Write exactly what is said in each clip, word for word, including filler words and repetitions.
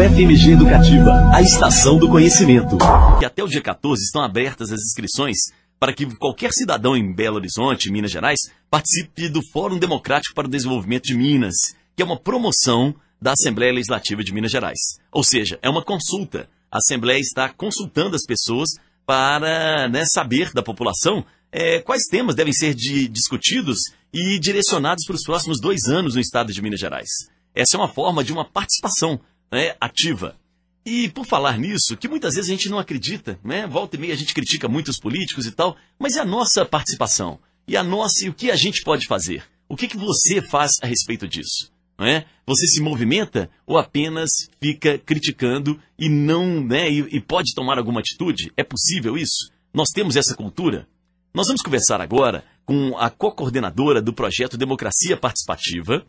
F M G Educativa, a estação do conhecimento. E até o dia quatorze estão abertas as inscrições para que qualquer cidadão em Belo Horizonte, Minas Gerais, participe do Fórum Democrático para o Desenvolvimento de Minas, que é uma promoção da Assembleia Legislativa de Minas Gerais. Ou seja, é uma consulta. A Assembleia está consultando as pessoas para, né, saber da população é, quais temas devem ser de, discutidos e direcionados para os próximos dois anos no estado de Minas Gerais. Essa é uma forma de uma participação, né, ativa. E por falar nisso, que muitas vezes a gente não acredita, né? Volta e meia a gente critica muito os políticos e tal, mas e a nossa participação? E a nossa, e o que a gente pode fazer? O que, que você faz a respeito disso? Não é? Você se movimenta ou apenas fica criticando e não, né, e, e pode tomar alguma atitude? É possível isso? Nós temos essa cultura? Nós vamos conversar agora com a co-coordenadora do projeto Democracia Participativa,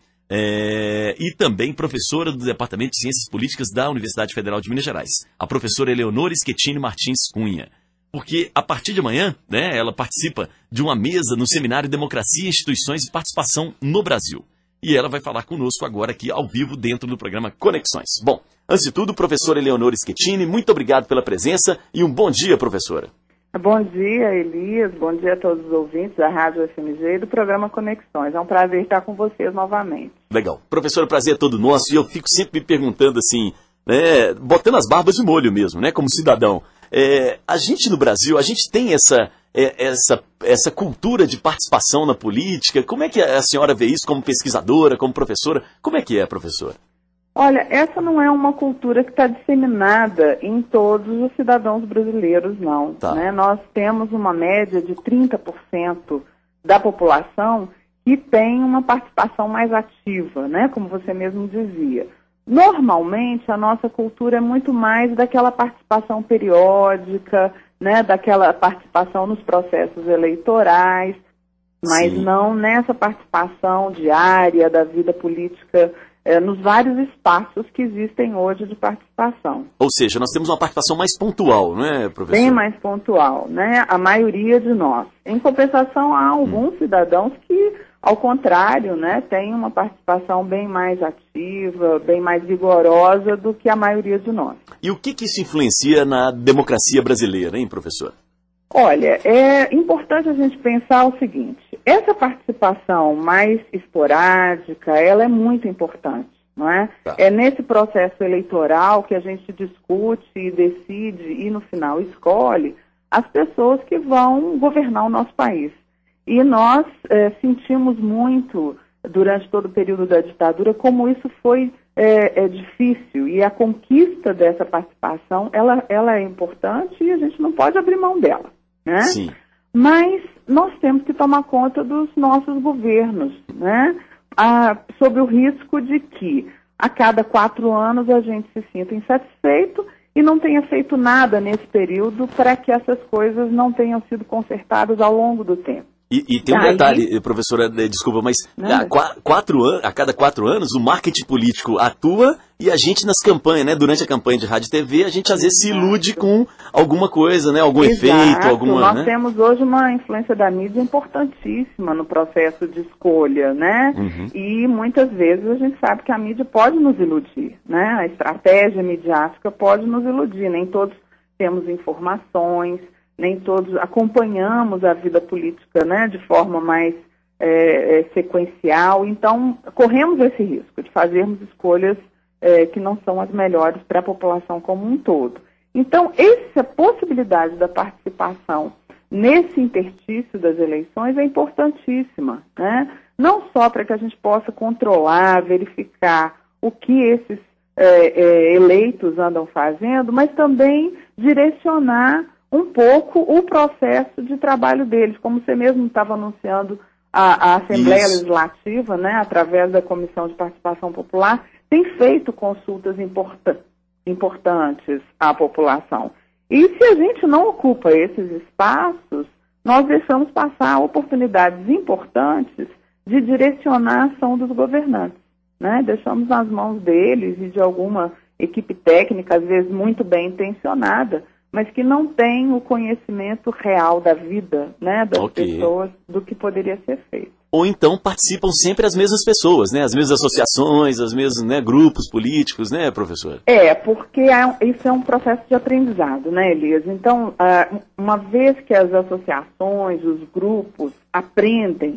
É, e também professora do Departamento de Ciências Políticas da Universidade Federal de Minas Gerais, a professora Eleonora Schettini Martins Cunha. Porque a partir de amanhã, né, ela participa de uma mesa no seminário Democracia, Instituições e Participação no Brasil. E ela vai falar conosco agora aqui ao vivo dentro do programa Conexões. Bom, antes de tudo, professora Eleonora Schettini, muito obrigado pela presença e um bom dia, professora. Bom dia, Elias. Bom dia a todos os ouvintes da Rádio F M G e do programa Conexões. É um prazer estar com vocês novamente. Legal. Professor, o prazer é todo nosso e eu fico sempre me perguntando assim, né, botando as barbas de molho mesmo, né, como cidadão. É, a gente no Brasil, a gente tem essa, é, essa, essa cultura de participação na política. Como é que a senhora vê isso como pesquisadora, como professora? Como é que é, professora? Olha, essa não é uma cultura que está disseminada em todos os cidadãos brasileiros, não. Tá. Né? Nós temos uma média de trinta por cento da população que tem uma participação mais ativa, né? Como você mesmo dizia. Normalmente, a nossa cultura é muito mais daquela participação periódica, né? Daquela participação nos processos eleitorais, mas Sim. não nessa participação diária da vida política, É, nos vários espaços que existem hoje de participação. Ou seja, nós temos uma participação mais pontual, não é, professor? Bem mais pontual, né? A maioria de nós. Em compensação, há alguns hum. cidadãos que, ao contrário, né, têm uma participação bem mais ativa, bem mais vigorosa do que a maioria de nós. E o que, que isso influencia na democracia brasileira, hein, professor? Olha, é importante a gente pensar o seguinte, essa participação mais esporádica, ela é muito importante, não é? Tá. É nesse processo eleitoral que a gente discute e decide e no final escolhe as pessoas que vão governar o nosso país. E nós é, sentimos muito, durante todo o período da ditadura, como isso foi é, é difícil. E a conquista dessa participação, ela, ela é importante e a gente não pode abrir mão dela. Né? Sim. Mas nós temos que tomar conta dos nossos governos, né? Ah, sob o risco de que a cada quatro anos a gente se sinta insatisfeito e não tenha feito nada nesse período para que essas coisas não tenham sido consertadas ao longo do tempo. E, e tem um Daí, detalhe, professora, desculpa, mas a, quatro an- a cada quatro anos o marketing político atua e a gente nas campanhas, né, durante a campanha de rádio e T V, a gente às vezes se ilude com alguma coisa, né, algum Exato. efeito, alguma... Nós né? temos hoje uma influência da mídia importantíssima no processo de escolha, né? Uhum. E muitas vezes a gente sabe que a mídia pode nos iludir, né? A estratégia midiática pode nos iludir, nem todos temos informações, nem todos acompanhamos a vida política, né, de forma mais é, é, sequencial. Então, corremos esse risco de fazermos escolhas é, que não são as melhores para a população como um todo. Então, essa possibilidade da participação nesse interstício das eleições é importantíssima, né? Não só para que a gente possa controlar, verificar o que esses é, é, eleitos andam fazendo, mas também direcionar um pouco o processo de trabalho deles, como você mesmo estava anunciando, a, a Assembleia Isso. Legislativa, né, através da Comissão de Participação Popular, tem feito consultas importan- importantes à população. E se a gente não ocupa esses espaços, nós deixamos passar oportunidades importantes de direcionar a ação dos governantes, né? Deixamos nas mãos deles e de alguma equipe técnica, às vezes muito bem intencionada, mas que não têm o conhecimento real da vida, né, das okay. pessoas, do que poderia ser feito. Ou então participam sempre as mesmas pessoas, né, as mesmas associações, os mesmos, né, grupos políticos, né, professor? É, porque é, isso é um processo de aprendizado, né, Elias? Então, uma vez que as associações, os grupos aprendem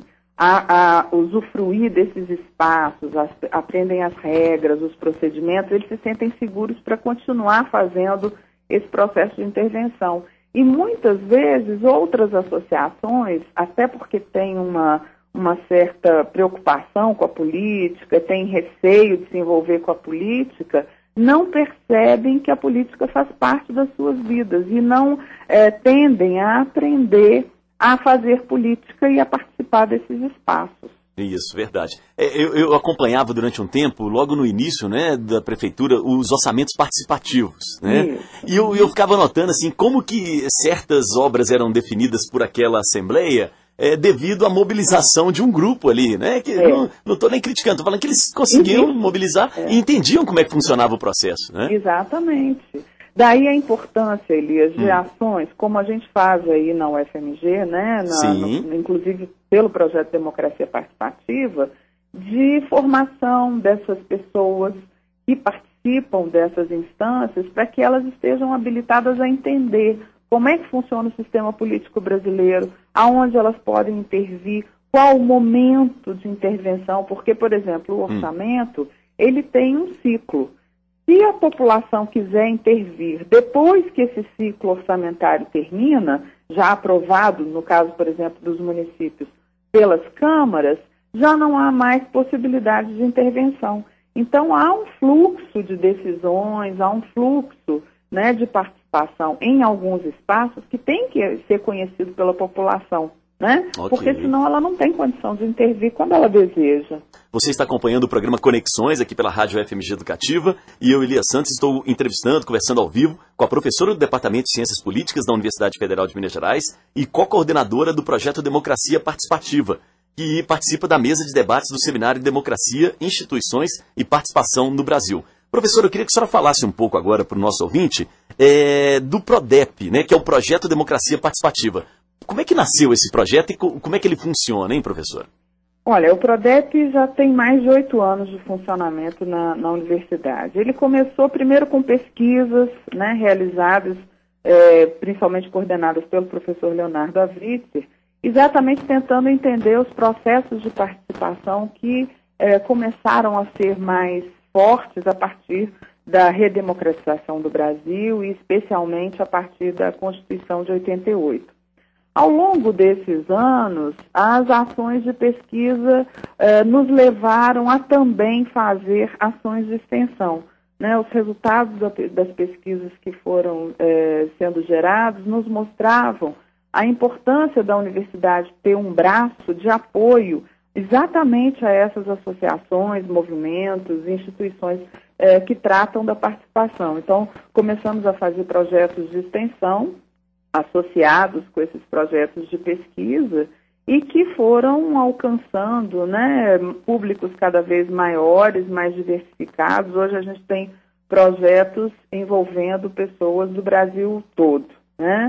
a, a usufruir desses espaços, as, aprendem as regras, os procedimentos, eles se sentem seguros para continuar fazendo esse processo de intervenção. E muitas vezes outras associações, até porque tem uma, uma certa preocupação com a política, tem receio de se envolver com a política, não percebem que a política faz parte das suas vidas e não é, tendem a aprender a fazer política e a participar desses espaços. Isso, verdade. É, eu, eu acompanhava durante um tempo, logo no início, né, da prefeitura, os orçamentos participativos, né? Isso. E eu, eu ficava notando, assim, como que certas obras eram definidas por aquela assembleia é, devido à mobilização de um grupo ali, né? Que é. Não estou nem criticando, estou falando que eles conseguiam Isso. mobilizar é. e entendiam como é que funcionava o processo, né? Exatamente. Daí a importância, Elias, de hum. ações, como a gente faz aí na U F M G, né, na, no, inclusive pelo projeto Democracia Participativa, de formação dessas pessoas que participam dessas instâncias para que elas estejam habilitadas a entender como é que funciona o sistema político brasileiro, aonde elas podem intervir, qual o momento de intervenção, porque, por exemplo, o orçamento, hum. ele tem um ciclo. Se a população quiser intervir depois que esse ciclo orçamentário termina, já aprovado, no caso, por exemplo, dos municípios, pelas câmaras, já não há mais possibilidade de intervenção. Então, há um fluxo de decisões, há um fluxo, né, de participação em alguns espaços que tem que ser conhecido pela população, né? Okay. Porque senão ela não tem condição de intervir quando ela deseja. Você está acompanhando o programa Conexões aqui pela Rádio F M G Educativa e eu, Elias Santos, estou entrevistando, conversando ao vivo com a professora do Departamento de Ciências Políticas da Universidade Federal de Minas Gerais e co-coordenadora do projeto Democracia Participativa, que participa da mesa de debates do Seminário de Democracia, Instituições e Participação no Brasil. Professora, eu queria que a senhora falasse um pouco agora para o nosso ouvinte é, do PRODEP, né, que é o Projeto Democracia Participativa. Como é que nasceu esse projeto e como é que ele funciona, hein, professora? Olha, o PRODEP já tem mais de oito anos de funcionamento na, na universidade. Ele começou primeiro com pesquisas, né, realizadas, é, principalmente coordenadas pelo professor Leonardo Avritzer, exatamente tentando entender os processos de participação que é, começaram a ser mais fortes a partir da redemocratização do Brasil e especialmente a partir da Constituição de oitenta e oito. Ao longo desses anos, as ações de pesquisa eh, nos levaram a também fazer ações de extensão, né? Os resultados da, das pesquisas que foram eh, sendo gerados nos mostravam a importância da universidade ter um braço de apoio exatamente a essas associações, movimentos, instituições eh, que tratam da participação. Então, começamos a fazer projetos de extensão associados com esses projetos de pesquisa e que foram alcançando, né, públicos cada vez maiores, mais diversificados. Hoje a gente tem projetos envolvendo pessoas do Brasil todo, né?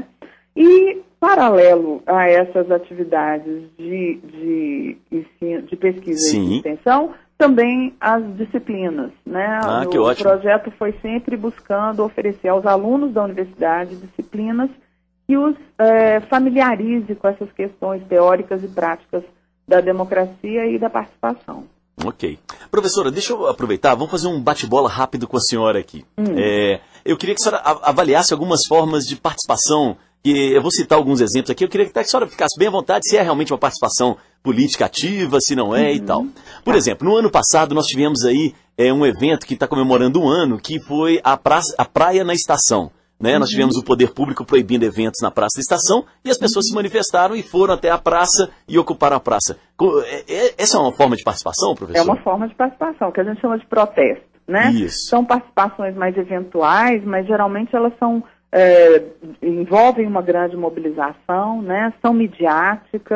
E, paralelo a essas atividades de, de, ensino, de pesquisa Sim. e de extensão, também as disciplinas, né? Ah, o que ótimo. projeto foi sempre buscando oferecer aos alunos da universidade disciplinas que os é, familiarize com essas questões teóricas e práticas da democracia e da participação. Ok. Professora, deixa eu aproveitar, vamos fazer um bate-bola rápido com a senhora aqui. Hum. É, eu queria que a senhora avaliasse algumas formas de participação, que eu vou citar alguns exemplos aqui, eu queria que a senhora ficasse bem à vontade se é realmente uma participação política ativa, se não é uhum. e tal. Por ah. exemplo, no ano passado nós tivemos aí é, um evento que está comemorando um ano, que foi a, praça, a Praia na Estação. Né? Uhum. Nós tivemos o poder público proibindo eventos na Praça da Estação e as pessoas uhum. se manifestaram e foram até a praça e ocuparam a praça. Essa é uma forma de participação, professor? É uma forma de participação, que a gente chama de protesto, né? Isso. São participações mais eventuais, mas geralmente elas são, é, envolvem uma grande mobilização, né? São midiáticas,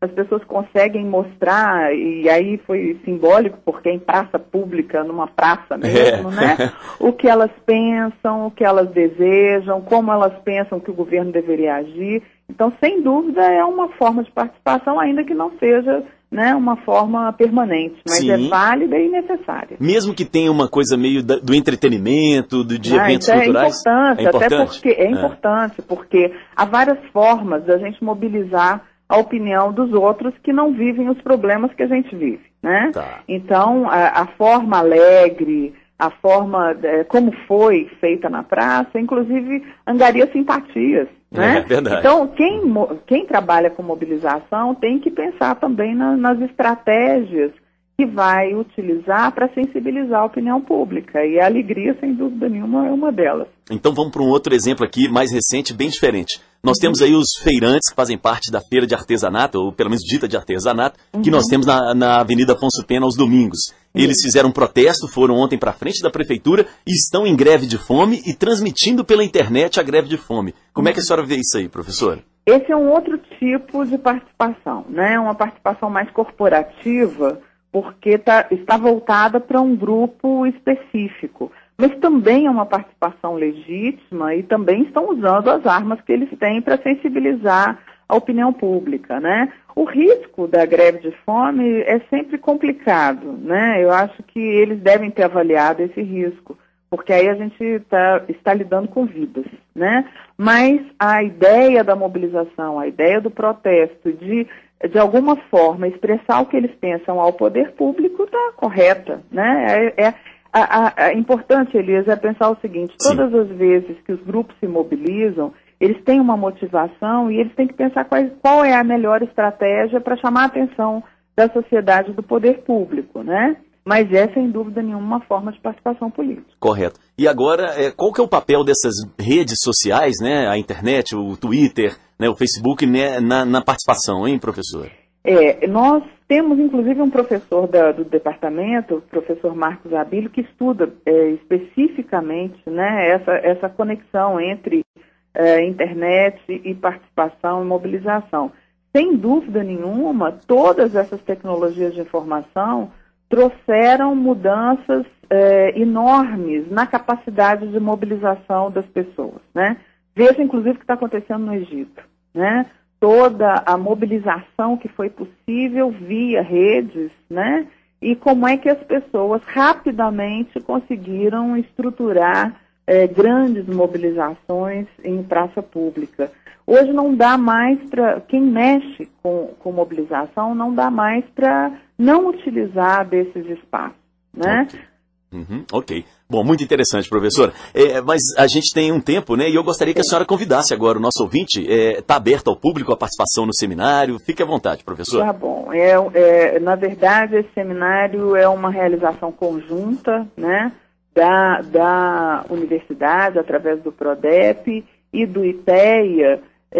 as pessoas conseguem mostrar, e aí foi simbólico, porque em praça pública, numa praça mesmo, é. né? O que elas pensam, o que elas desejam, como elas pensam que o governo deveria agir. Então, sem dúvida, é uma forma de participação, ainda que não seja, né, uma forma permanente, mas Sim. é válida e necessária. Mesmo que tenha uma coisa meio da, do entretenimento, do, de ah, eventos culturais? É importante, é importante, até porque é, é importante, porque há várias formas da gente mobilizar a opinião dos outros que não vivem os problemas que a gente vive, né? Tá. Então, a, a forma alegre, a forma é, como foi feita na praça, inclusive angaria simpatias, né? É verdade. Então, quem, quem trabalha com mobilização tem que pensar também na, nas estratégias que vai utilizar para sensibilizar a opinião pública. E a alegria, sem dúvida nenhuma, é uma delas. Então vamos para um outro exemplo aqui, mais recente, bem diferente. Nós uhum. temos aí os feirantes que fazem parte da feira de artesanato, ou pelo menos dita de artesanato, uhum. que nós temos na, na Avenida Afonso Pena aos domingos. Uhum. Eles fizeram um protesto, foram ontem para frente da prefeitura e estão em greve de fome e transmitindo pela internet a greve de fome. Como uhum. é que a senhora vê isso aí, professora? Esse é um outro tipo de participação, né? Uma participação mais corporativa, porque tá, está voltada para um grupo específico. Mas também é uma participação legítima e também estão usando as armas que eles têm para sensibilizar a opinião pública, né? O risco da greve de fome é sempre complicado, né? Eu acho que eles devem ter avaliado esse risco, porque aí a gente tá, está lidando com vidas, né? Mas a ideia da mobilização, a ideia do protesto, de de alguma forma expressar o que eles pensam ao poder público está correta, né? É, é, a, a, a importante, Elias, é pensar o seguinte: Sim. todas as vezes que os grupos se mobilizam, eles têm uma motivação e eles têm que pensar qual, qual é a melhor estratégia para chamar a atenção da sociedade, do poder público, né? Mas é, sem dúvida nenhuma, uma forma de participação política. Correto. E agora, é, qual que é o papel dessas redes sociais, né? A internet, o Twitter, né, o Facebook, né, na, na participação, hein, professor? É, nós temos, inclusive, um professor da, do departamento, o professor Marcos Abílio, que estuda é, especificamente, né, essa, essa conexão entre é, internet e participação e mobilização. Sem dúvida nenhuma, todas essas tecnologias de informação trouxeram mudanças é, enormes na capacidade de mobilização das pessoas, né? Veja, inclusive, o que está acontecendo no Egito, né? Toda a mobilização que foi possível via redes, né? E como é que as pessoas rapidamente conseguiram estruturar é, grandes mobilizações em praça pública. Hoje não dá mais para, quem mexe com, com mobilização, não dá mais para não utilizar desses espaços, né? Okay. Uhum, ok. Bom, muito interessante, professor. É, mas a gente tem um tempo, né? E eu gostaria que a senhora convidasse agora o nosso ouvinte. Está é, aberto ao público a participação no seminário. Fique à vontade, professor. Tá bom. É, é, na verdade, esse seminário é uma realização conjunta, né? Da, da universidade, através do PRODEP e do IPEA,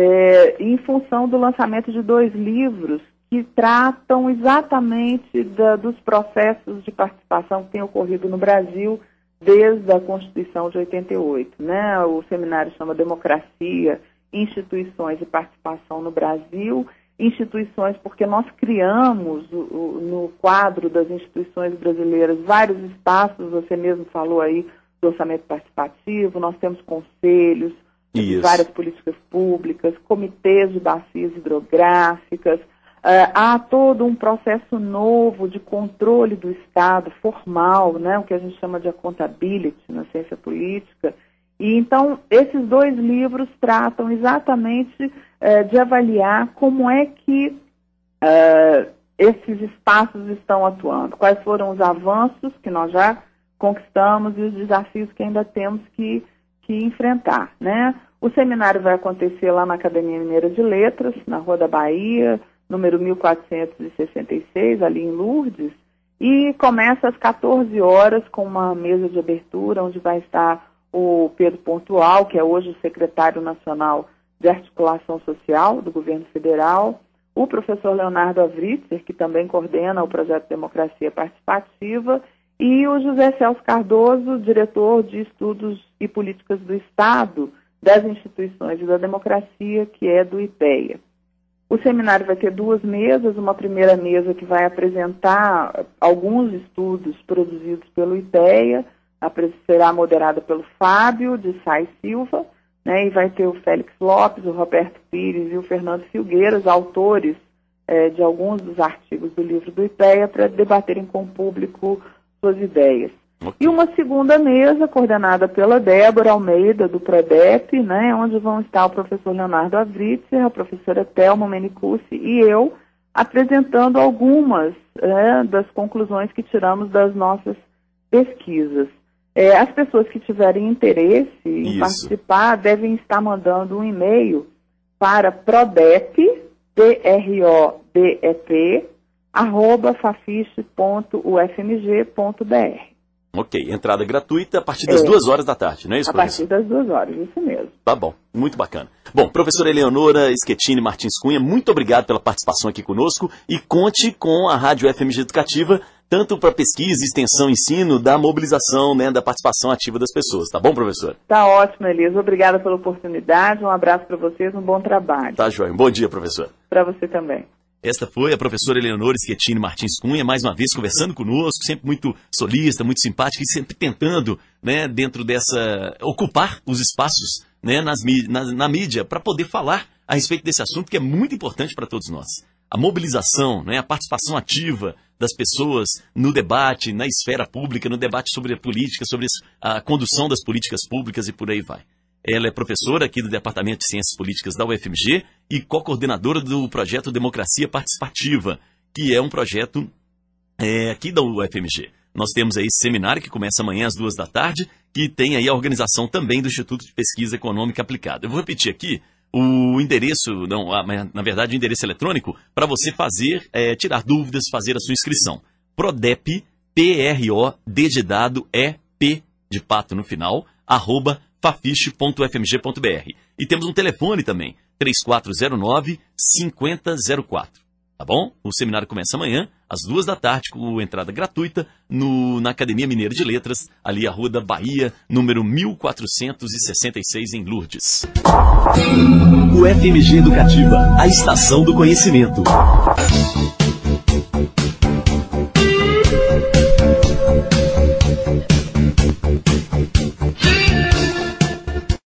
é, em função do lançamento de dois livros que tratam exatamente da, dos processos de participação que têm ocorrido no Brasil desde a Constituição de oitenta e oito. Né? O seminário chama Democracia, Instituições e Participação no Brasil. Instituições porque nós criamos o, o, no quadro das instituições brasileiras vários espaços, você mesmo falou aí do orçamento participativo, nós temos conselhos, Isso. várias políticas públicas, comitês de bacias hidrográficas. Uh, há todo um processo novo de controle do Estado formal, né, o que a gente chama de accountability na ciência política. E então, esses dois livros tratam exatamente uh, de avaliar como é que uh, esses espaços estão atuando, quais foram os avanços que nós já conquistamos e os desafios que ainda temos que, que enfrentar, né? O seminário vai acontecer lá na Academia Mineira de Letras, na Rua da Bahia, número mil quatrocentos e sessenta e seis, ali em Lourdes, e começa às quatorze horas com uma mesa de abertura, onde vai estar o Pedro Pontual, que é hoje o secretário nacional de articulação social do governo federal, o professor Leonardo Avritzer, que também coordena o projeto Democracia Participativa, e o José Celso Cardoso, diretor de Estudos e Políticas do Estado, das Instituições e da Democracia, que é do IPEA. O seminário vai ter duas mesas, uma primeira mesa que vai apresentar alguns estudos produzidos pelo IPEA, será moderada pelo Fábio de Sá Silva, né, e vai ter o Félix Lopes, o Roberto Pires e o Fernando Filgueiras, autores eh, de alguns dos artigos do livro do IPEA, para debaterem com o público suas ideias. Okay. E uma segunda mesa, coordenada pela Débora Almeida, do PRODEP, né, onde vão estar o professor Leonardo Avritzer, a professora Thelma Menicucci e eu, apresentando algumas é, das conclusões que tiramos das nossas pesquisas. É, as pessoas que tiverem interesse em Isso. participar devem estar mandando um e-mail para prodep, P R O D E P, arroba fafiche ponto u f m g ponto b r. Ok, entrada gratuita a partir das é. duas horas da tarde, não é isso, a professor? A partir das duas horas, isso mesmo. Tá bom, muito bacana. Bom, professora Eleonora Schettini Martins Cunha, muito obrigado pela participação aqui conosco e conte com a Rádio F M G Educativa, tanto para pesquisa, extensão, ensino, da mobilização, né, da participação ativa das pessoas. Tá bom, professor? Tá ótimo, Elisa. Obrigada pela oportunidade, um abraço para vocês, um bom trabalho. Tá, joia. Um bom dia, professor. Para você também. Esta foi a professora Eleonora Schettini Martins Cunha, mais uma vez conversando conosco, sempre muito solista, muito simpática e sempre tentando, né, dentro dessa, ocupar os espaços, né, nas, na, na mídia para poder falar a respeito desse assunto que é muito importante para todos nós. A mobilização, né, a participação ativa das pessoas no debate, na esfera pública, no debate sobre a política, sobre a condução das políticas públicas e por aí vai. Ela é professora aqui do Departamento de Ciências Políticas da U F M G e co-coordenadora do projeto Democracia Participativa, que é um projeto é, aqui da U F M G. Nós temos aí esse seminário que começa amanhã às duas da tarde, que tem aí a organização também do Instituto de Pesquisa Econômica Aplicada. Eu vou repetir aqui o endereço, não, na verdade o endereço eletrônico, para você fazer, é, tirar dúvidas, fazer a sua inscrição. Prodep, P R O D de dado, E, P de pato no final, arroba fafiche ponto u f m g ponto b r. E temos um telefone também, três quatro zero nove, cinco zero zero quatro. Tá bom? O seminário começa amanhã, às duas da tarde, com entrada gratuita, no, na Academia Mineira de Letras, ali a Rua da Bahia, número mil quatrocentos e sessenta e seis, em Lourdes. U F M G Educativa, a estação do conhecimento.